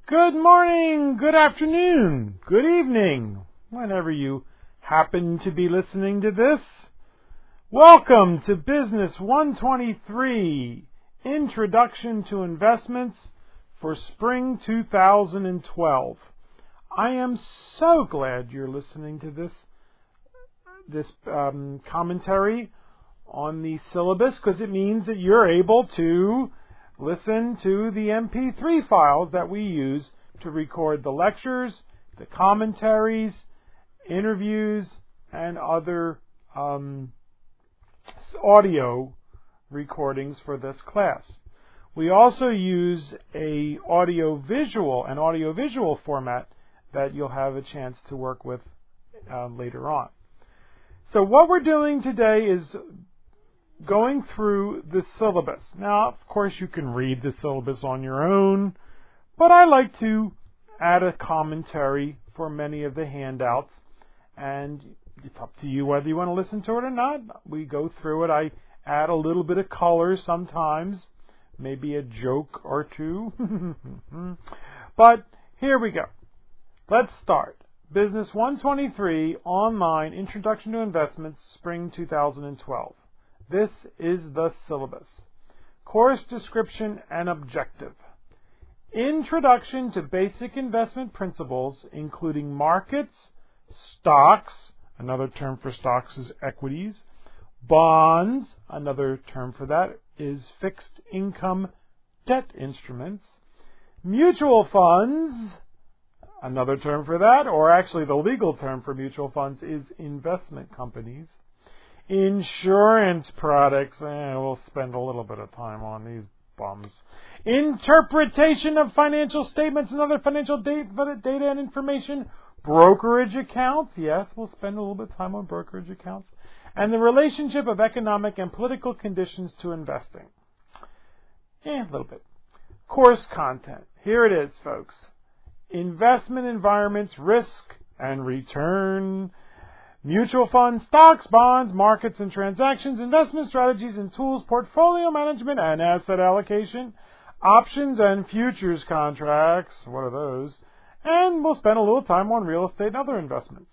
Good morning, good afternoon, good evening, whenever you happen to be listening to this. Welcome to Business 123, Introduction to Investments for Spring 2012. I am so glad you're listening to this commentary on the syllabus, because it means that you're able to listen to the MP3 files that we use to record the lectures, the commentaries, interviews, and other audio recordings for this class. We also use an audio-visual format that you'll have a chance to work with later on. So what we're doing today is going through the syllabus. Now, of course, you can read the syllabus on your own, but I like to add a commentary for many of the handouts, and it's up to you whether you want to listen to it or not. We go through it. I add a little bit of color sometimes, maybe a joke or two. But here we go. Let's start. Business 123, Online Introduction to Investments, Spring 2012. This is the syllabus. Course description and objective. Introduction to basic investment principles, including markets, stocks, another term for stocks is equities, bonds, another term for that is fixed income debt instruments, mutual funds, another term for that, or actually the legal term for mutual funds is investment companies, insurance products, we'll spend a little bit of time on these bums. Interpretation of financial statements and other financial data and information. Brokerage accounts, yes, we'll spend a little bit of time on brokerage accounts. And the relationship of economic and political conditions to investing. A little bit. Course content. Here it is, folks. Investment environments, risk and return. Mutual funds, stocks, bonds, markets and transactions, investment strategies and tools, portfolio management and asset allocation, options and futures contracts, what are those? And we'll spend a little time on real estate and other investments.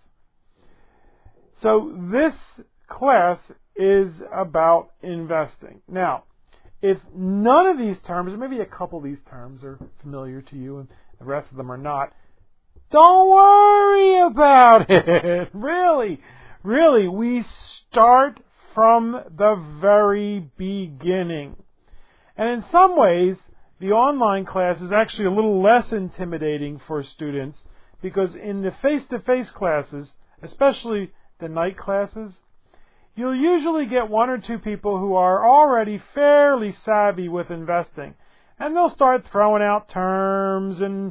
So this class is about investing. Now, if none of these terms, or maybe a couple of these terms are familiar to you and the rest of them are not, don't worry about it. Really, we start from the very beginning. And in some ways, the online class is actually a little less intimidating for students, because in the face-to-face classes, especially the night classes, you'll usually get one or two people who are already fairly savvy with investing. And they'll start throwing out terms and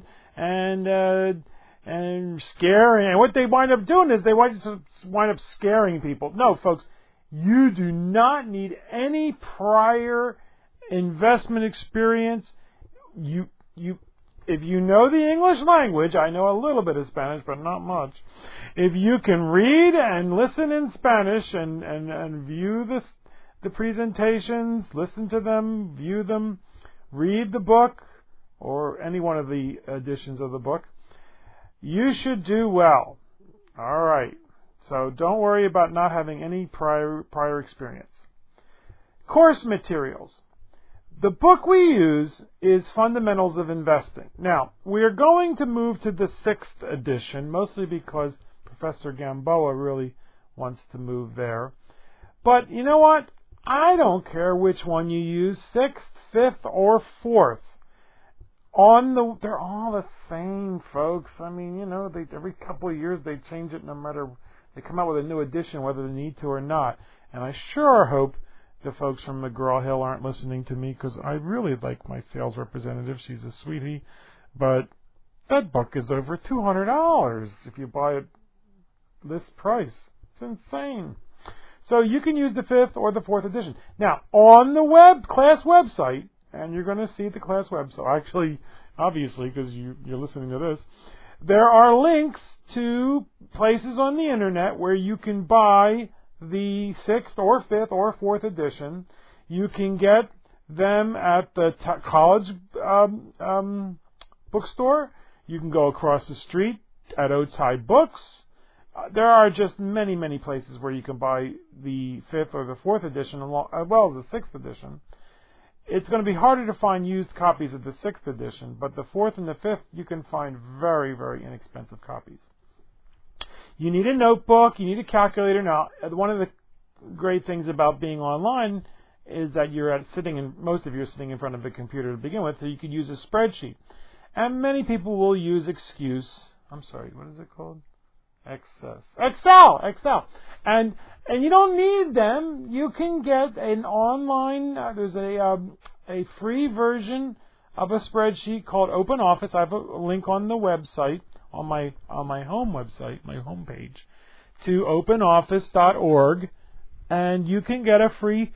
scaring, and what they wind up doing is they wind up scaring people. No, folks, you do not need any prior investment experience. If you know the English language, I know a little bit of Spanish, but not much. If you can read and listen in Spanish and view the presentations, listen to them, view them, read the book, or any one of the editions of the book, you should do well. All right. So don't worry about not having any prior experience. Course materials. The book we use is Fundamentals of Investing. Now, we are going to move to the 6th edition, mostly because Professor Gamboa really wants to move there. But you know what? I don't care which one you use, 6th, 5th, or 4th. They're all the same, folks. I mean, every couple of years they change it, no matter, they come out with a new edition, whether they need to or not. And I sure hope the folks from McGraw-Hill aren't listening to me, because I really like my sales representative. She's a sweetie. But that book is over $200 if you buy it this price. It's insane. So you can use the 5th or the 4th edition. Now, on the class website, and you're going to see the class website, actually, obviously, because you're listening to this, there are links to places on the internet where you can buy the 6th or 5th or 4th edition. You can get them at the college bookstore. You can go across the street at Otai Books. There are just many, many places where you can buy the 5th or the 4th edition as well as the 6th edition. It's going to be harder to find used copies of the 6th edition, but the 4th and the 5th you can find very, very inexpensive copies. You need a notebook, you need a calculator. Now, one of the great things about being online is that most of you are sitting in front of a computer to begin with, so you could use a spreadsheet. And many people will use what is it called? Excel. And you don't need them. You can get an online, there's a free version of a spreadsheet called OpenOffice. I have a link on the website, on my home website, my homepage, to openoffice.org, and you can get a free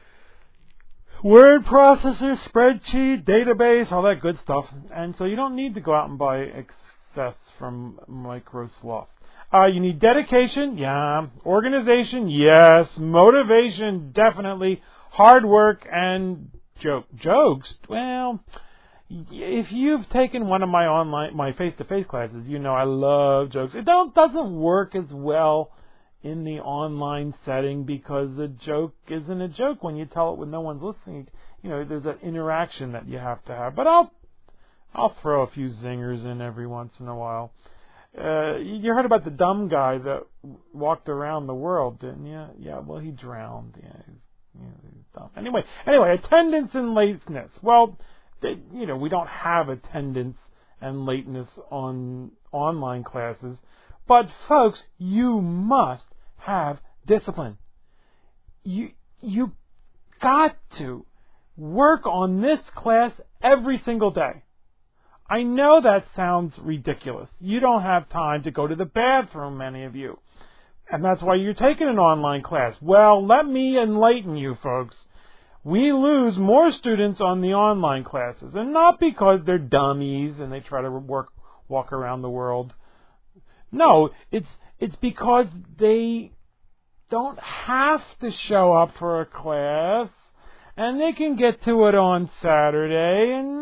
word processor, spreadsheet, database, all that good stuff. And so you don't need to go out and buy Access from Microsoft. You need dedication, yeah. Organization, yes. Motivation, definitely. Hard work and jokes. Well, if you've taken one of my face-to-face classes, you know I love jokes. It doesn't work as well in the online setting because a joke isn't a joke when you tell it when no one's listening. You know, there's that interaction that you have to have. But I'll throw a few zingers in every once in a while. You heard about the dumb guy that walked around the world, didn't you? Yeah, well, he drowned. He's dumb. Anyway, attendance and lateness. Well, we don't have attendance and lateness on online classes. But, folks, you must have discipline. You got to work on this class every single day. I know that sounds ridiculous. You don't have time to go to the bathroom, many of you. And that's why you're taking an online class. Well, let me enlighten you, folks. We lose more students on the online classes. And not because they're dummies and they try to walk around the world. No, it's because they don't have to show up for a class, and they can get to it on Saturday, and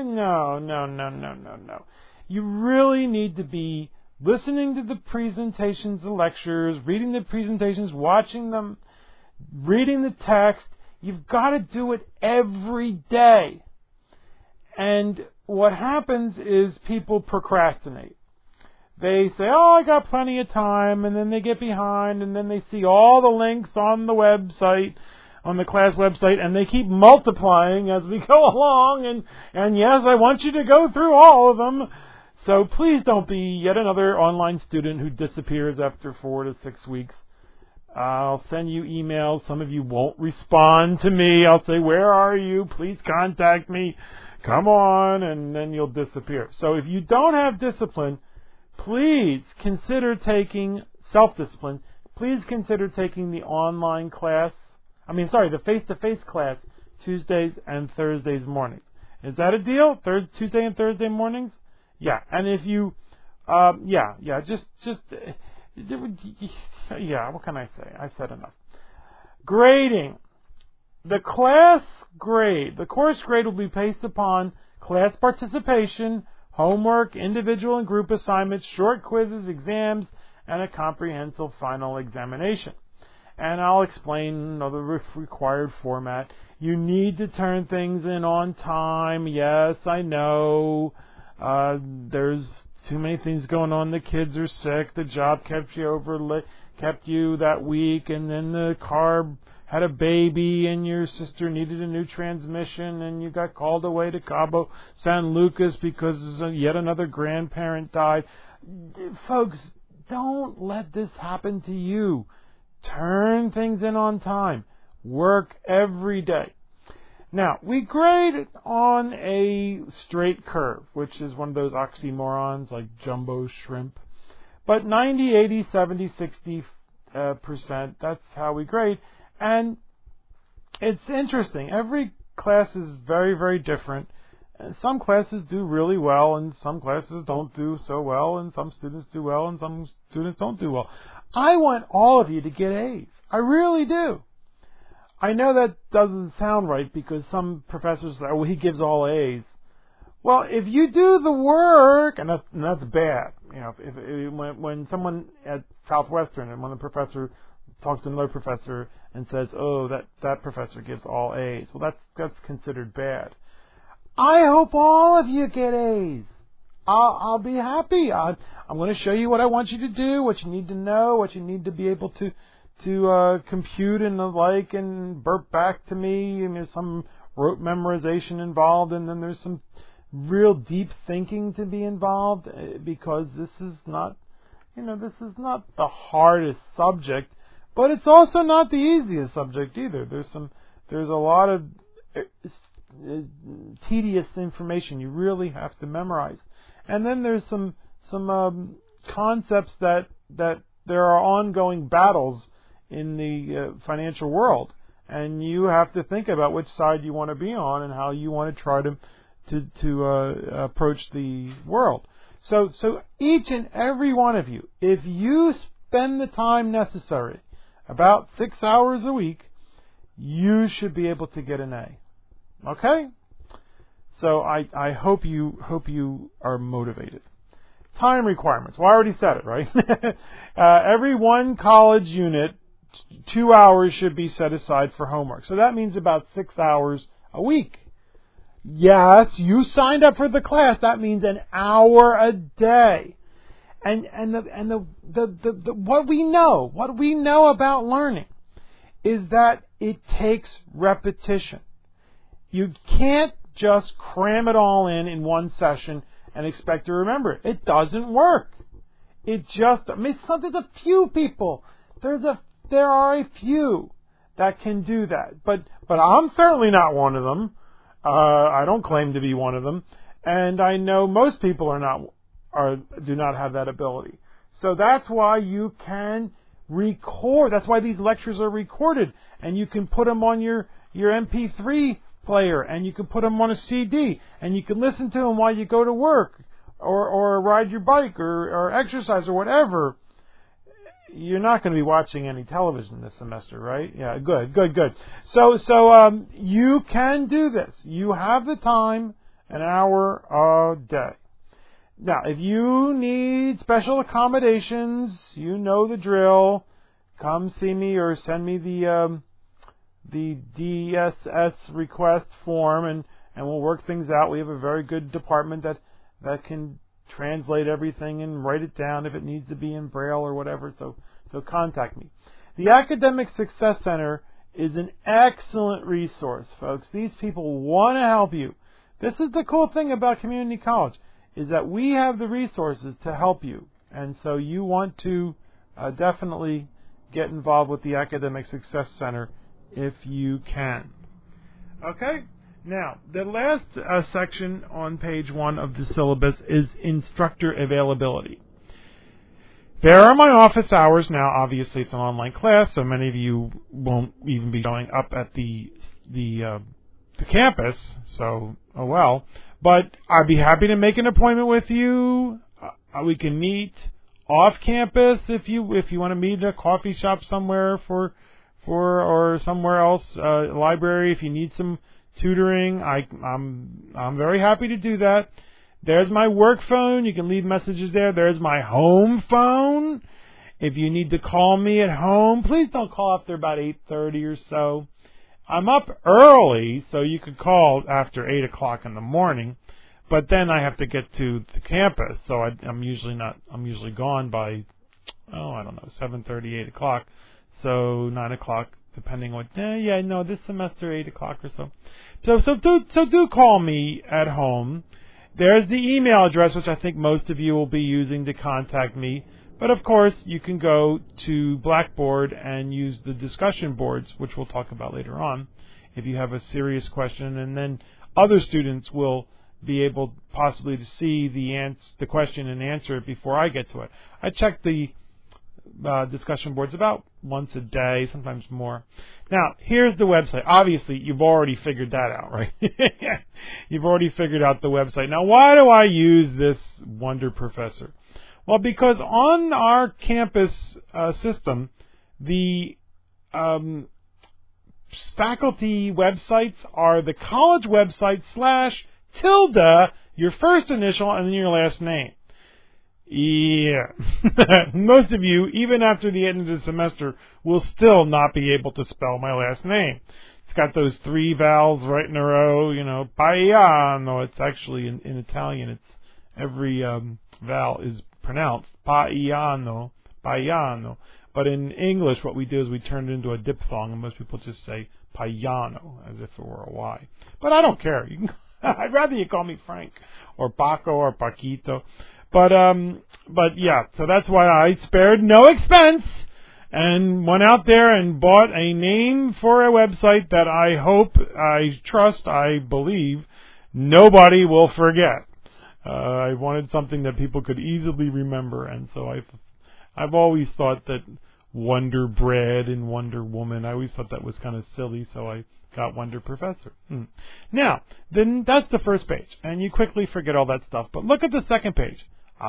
no. You really need to be listening to the presentations, the lectures, reading the presentations, watching them, reading the text. You've got to do it every day. And what happens is people procrastinate. They say, I got plenty of time, and then they get behind, and then they see all the links on the website, on the class website, and they keep multiplying as we go along, and yes, I want you to go through all of them. So please don't be yet another online student who disappears after 4 to 6 weeks. I'll send you emails. Some of you won't respond to me. I'll say, where are you? Please contact me. Come on, and then you'll disappear. So if you don't have discipline, please consider taking self-discipline. Please consider taking the online class. The face-to-face class Tuesdays and Thursdays mornings. Is that a deal? Tuesday and Thursday mornings? Yeah. And if you, what can I say? I've said enough. Grading. The course grade will be based upon class participation, homework, individual and group assignments, short quizzes, exams, and a comprehensive final examination. And I'll explain the required format. You need to turn things in on time. Yes, I know. There's too many things going on. The kids are sick. The job kept you that week, and then the car had a baby, and your sister needed a new transmission, and you got called away to Cabo San Lucas because yet another grandparent died. Folks, don't let this happen to you. Turn things in on time. Work every day. Now, we grade on a straight curve, which is one of those oxymorons like jumbo shrimp. But 90, 80, 70, 60%, that's how we grade. And it's interesting. Every class is very, very different. And some classes do really well, and some classes don't do so well, and some students do well, and some students don't do well. I want all of you to get A's. I really do. I know that doesn't sound right because some professors say, he gives all A's. Well, if you do the work, and that's bad. When someone at Southwestern and when the professor talks to another professor and says, "Oh, that professor gives all A's," well, that's considered bad. I hope all of you get A's. I'll be happy. I'm going to show you what I want you to do, what you need to know, what you need to be able to compute and the like, and burp back to me. And there's some rote memorization involved, and then there's some real deep thinking to be involved, because this is not the hardest subject, but it's also not the easiest subject either. There's a lot of tedious information you really have to memorize, and then there's some concepts that there are ongoing battles in the financial world, and you have to think about which side you want to be on and how you want to try to approach the world. So each and every one of you, if you spend the time necessary, about 6 hours a week, you should be able to get an A. Okay? So I hope you are motivated. Time requirements. Well, I already said it, right? Every one college unit, 2 hours should be set aside for homework. So that means about 6 hours a week. Yes, you signed up for the class. That means an hour a day. And what we know about learning is that it takes repetition. You can't just cram it all in one session and expect to remember it. It doesn't work. There's a few people. There are a few that can do that, but I'm certainly not one of them. I don't claim to be one of them, and I know most people do not have that ability. So that's why you can record. That's why these lectures are recorded, and you can put them on your MP3 player, and you can put them on a CD, and you can listen to them while you go to work or ride your bike or exercise or whatever. You're not going to be watching any television this semester, right? Yeah, good. So you can do this. You have the time, an hour a day. Now, if you need special accommodations, you know the drill. Come see me or send me the DSS request form, and we'll work things out. We have a very good department that can translate everything and write it down if it needs to be in Braille or whatever. So contact me. The Academic Success Center is an excellent resource, folks. These people want to help you. This is the cool thing about community college, is that we have the resources to help you. And so you want to definitely get involved with the Academic Success Center if you can. Okay? Now, the last section on page 1 of the syllabus is instructor availability. There are my office hours. Now, obviously, it's an online class, so many of you won't even be showing up at the campus, so, oh well. But I'd be happy to make an appointment with you. We can meet off campus if you want to meet at a coffee shop somewhere or somewhere else, library, if you need some tutoring. I'm very happy to do that. There's my work phone. You can leave messages there. There's my home phone. If you need to call me at home, please don't call after about 8:30 or so. I'm up early, so you could call after 8 o'clock in the morning. But then I have to get to the campus, so I'm usually gone by, 7:30, 8 o'clock. So 9 o'clock, depending what. This semester 8 o'clock or so. So do call me at home. There's the email address, which I think most of you will be using to contact me. But of course, you can go to Blackboard and use the discussion boards, which we'll talk about later on, if you have a serious question, and then other students will be able possibly to see the question and answer it before I get to it. I check the discussion boards about once a day, sometimes more. Now, here's the website. Obviously, you've already figured that out, right? You've already figured out the website. Now, why do I use this Wonder Professor? Well, because on our campus system, the faculty websites are the college website / your first initial and then your last name. Yeah. Most of you, even after the end of the semester, will still not be able to spell my last name. It's got those 3 vowels right in a row, Paiano. It's actually, in Italian, it's every vowel is pronounced Paiano. But in English, what we do is we turn it into a diphthong, and most people just say Paiano, as if it were a Y. But I don't care. I'd rather you call me Frank, or Paco, or Paquito. But yeah, so that's why I spared no expense and went out there and bought a name for a website that I hope, I trust, I believe nobody will forget. I wanted something that people could easily remember, and so I've always thought that Wonder Bread and Wonder Woman, I always thought that was kind of silly, so I got Wonder Professor. Now, then that's the first page, and you quickly forget all that stuff. But look at the second page.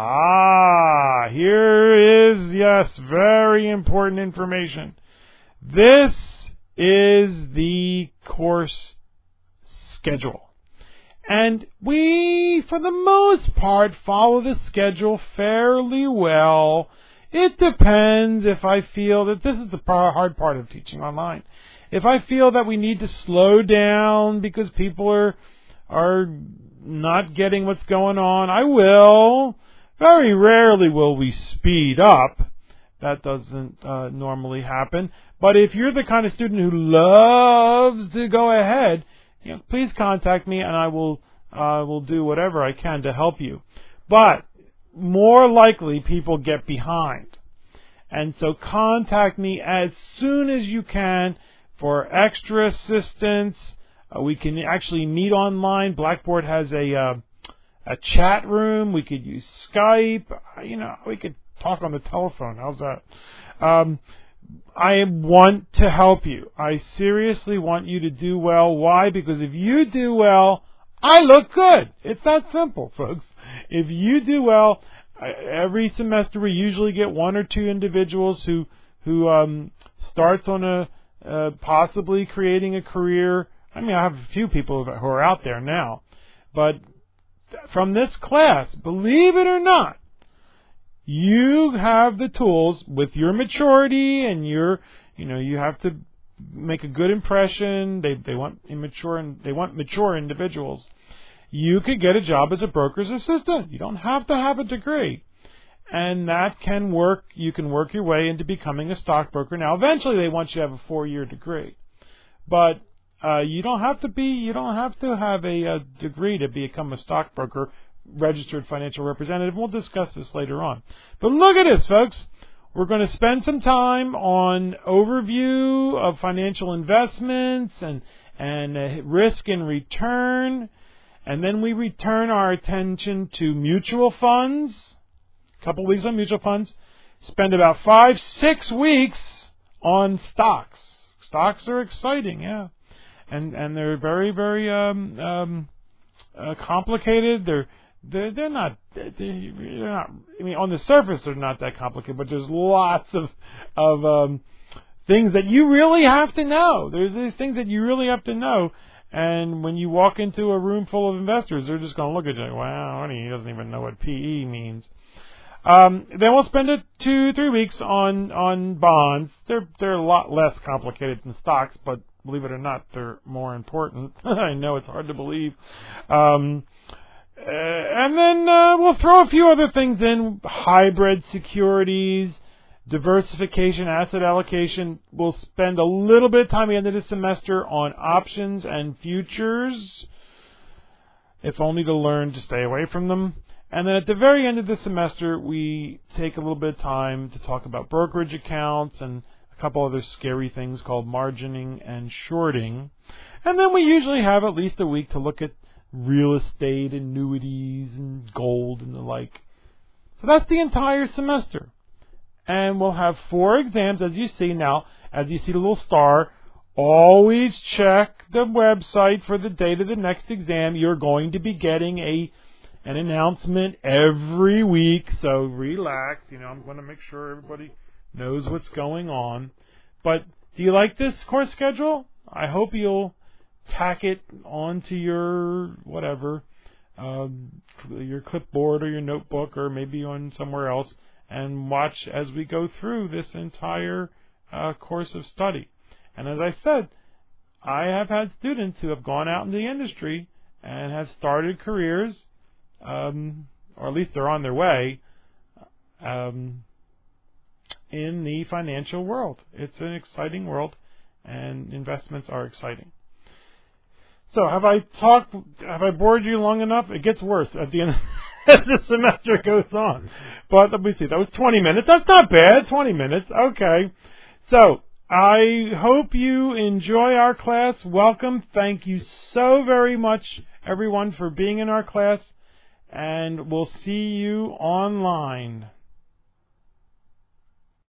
Here is, yes, very important information. This is the course schedule. And we, for the most part, follow the schedule fairly well. It depends if I feel that this is the hard part of teaching online. If I feel that we need to slow down because people are not getting what's going on, I will. Very rarely will we speed up. That doesn't normally happen. But if you're the kind of student who loves to go ahead, please contact me and I will do whatever I can to help you. But more likely people get behind. And so contact me as soon as you can for extra assistance. We can actually meet online. Blackboard has a chat room. We could use Skype. We could talk on the telephone. How's that? I want to help you. I seriously want you to do well. Why? Because if you do well, I look good. It's that simple, folks. If you do well, every semester we usually get 1 or 2 individuals who starts on possibly creating a career. I have a few people who are out there now, but from this class, believe it or not, you have the tools with your maturity and you have to make a good impression. They want mature individuals. You could get a job as a broker's assistant. You don't have to have a degree. And that can work. You can work your way into becoming a stockbroker. Now, eventually they want you to have a 4-year degree. But you don't have to have a degree to become a stockbroker, registered financial representative. We'll discuss this later on. But look at this, folks. We're going to spend some time on overview of financial investments and risk and return. And then we return our attention to mutual funds. A couple weeks on mutual funds. Spend about 5-6 weeks on stocks. Stocks are exciting, yeah. And they're very, very complicated. They're not. On the surface, they're not that complicated, but there's lots of things that you really have to know. There's these things that you really have to know. And when you walk into a room full of investors, they're just going to look at you like, wow, honey, he doesn't even know what PE means. Then we'll spend 2-3 weeks on bonds. They're a lot less complicated than stocks, but believe it or not, they're more important. I know it's hard to believe. And then we'll throw a few other things in: hybrid securities, diversification, asset allocation. We'll spend a little bit of time at the end of the semester on options and futures, if only to learn to stay away from them. And then at the very end of the semester, we take a little bit of time to talk about brokerage accounts and a couple other scary things called margining and shorting. And then we usually have at least a week to look at real estate, annuities, and gold and the like. So that's the entire semester. And we'll have 4 exams, as you see now. As you see the little star, always check the website for the date of the next exam. You're going to be getting an announcement every week, so relax. I'm going to make sure everybody knows what's going on. But do you like this course schedule? I hope you'll tack it onto your whatever. your clipboard or your notebook or maybe on somewhere else and watch as we go through this entire course of study. And as I said, I have had students who have gone out in the industry and have started careers, or at least they're on their way, in the financial world. It's an exciting world, and investments are exciting. So have I bored you long enough? It gets worse at the end as the semester goes on. But let me see, that was 20 minutes. That's not bad, 20 minutes. Okay. So I hope you enjoy our class. Welcome. Thank you so very much, everyone, for being in our class. And we'll see you online.